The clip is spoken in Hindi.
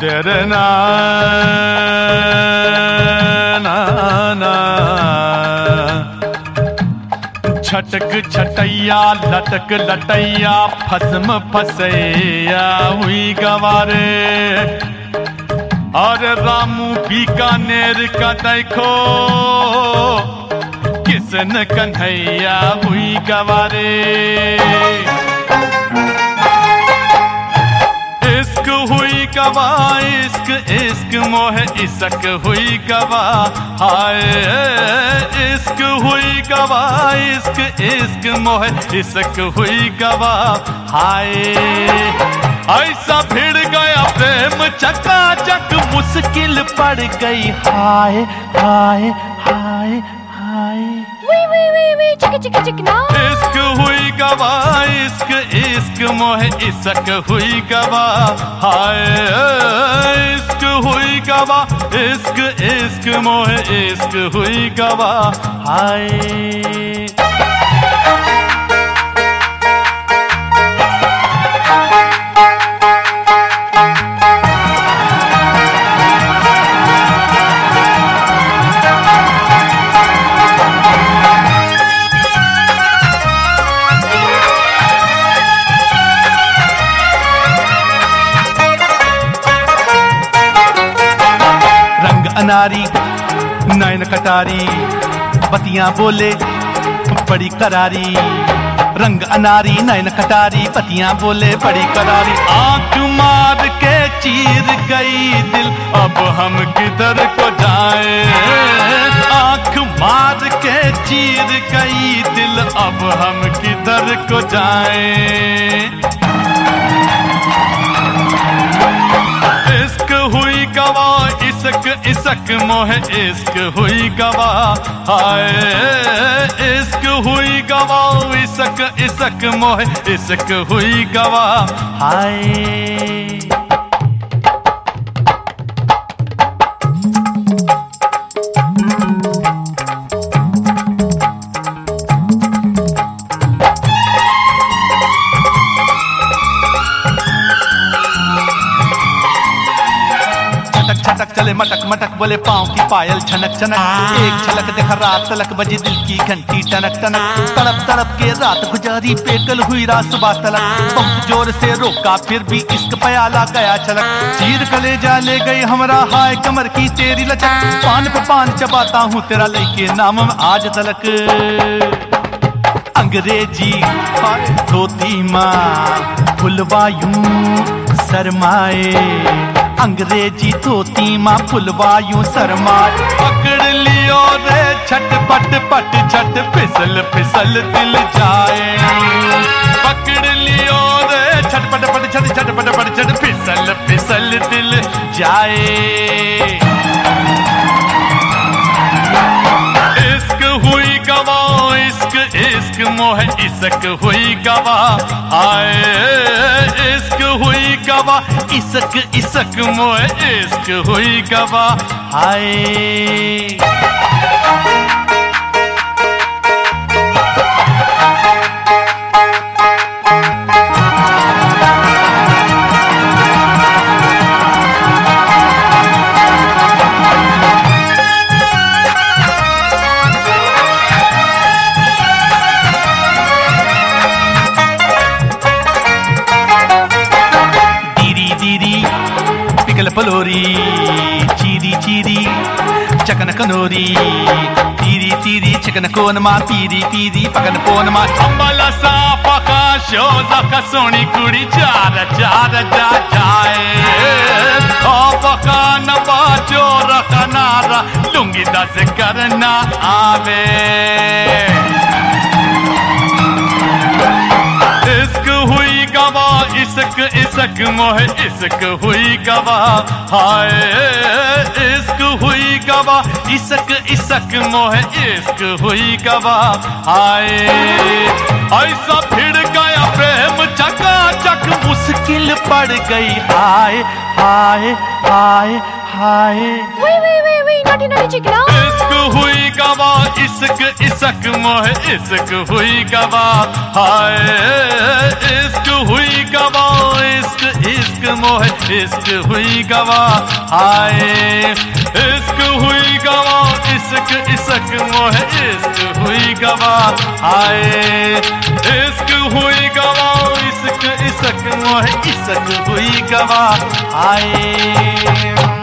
तेरे ना ना ना छटक छटैया लटक लटैया फसम फसैया हुई गवारे। और रामू बीकानेर का देखो किसन कन्हैया हुई गवारे। इश्क हुई गवा इश्क इश्क मोह इश्क हुई गवा हाय। इश्क हुई गवा इश्क इश्क मोह इश्क हुई गवा हाय। ऐसा भिड़ गया प्रेम चकाचक मुश्किल पड़ गई हाय हाय हाय हाय। चिक चिक चिक ना। इश्क हुई गवा इश्क इश्क मोह इश्क हुई गवा हाय। इश्क हुई गवा इश्क इश्क मोह इश्क हुई गवा हाय। अनारी नैन कटारी बतियां बोले बड़ी करारी। रंग अनारी नैन कटारी बतियां बोले बड़ी करारी। आंख मार के चीर गई दिल अब हम किधर को जाए। आंख मार के चीर गई दिल अब हम किधर को जाए। इश्क हुई गवा इश्क इश्क मोह इश्क हुई गवा हाय। इश्क हुई गवा इश्क इश्क मोह इश्क हुई गवा हाय। छटक चले मटक मटक बोले पाँव की पायल छनक छनक। एक छलक देखा रात तलक बजी दिल की घंटी टनक टनक। तड़प तड़प के रात गुजारी पेकल हुई रात सुबह तलक। बहुत जोर से रोका फिर भी इश्क प्याला गया छलक। चीर कलेजा ले गई हमरा हाय कमर की तेरी लचक। पान पे पान चबाता हूँ तेरा लेके नाम में आज तलक। अंग्रेजी धोती माँ फुलवायूं शरमाए। अंग्रेजी धोती माँ फुलवायूं शरमाए। पकड़ लियो रे छट पट पट छट फिसल फिसल दिल जाए। पकड़ लियो रे छट पट पट छट छट पट पट छट फिसल फिसल दिल जाए। इश्क हुई गवा इश्क इश्क मोह इश्क हुई गवा हाय। इश्क हुई गवा इश्क इश्क मोह इश्क हुई गवा हाय। पलोरी चीरी चीरी चकन कनोरी तीरी तीरी चिकन कोन मां पीरी पीरी पकन पोन मां। अम्बला सा पका शोजा का सोनी कुड़ी चार चार जा जाए। ओ पका न बाचो रखा नारा लुंगी दस करना आवे। इश्क हुई गवा इश्क इश्क मोह इश्क हुई गवा हाय। इश्क हुई गवा इश्क इश्क मोह इश्क हुई गवा हाय। ऐसा भिड़ गया प्रेम चकाचक मुश्किल पड़ गई हाय हाय हाय हाय। naughty naughty चिकना। इश्क हुई गवा इश्क इश्क मोह इश्क हुई गवा हाय इश्क हुई गवा इश्क इश्क मोह इश्क हुई गवा हाय इश्क हुई गवा इश्क इश्क मोह इश्क हुई गवा हाय इश्क हुई गवा इश्क इश्क मोह इश्क हुई गवा हाय।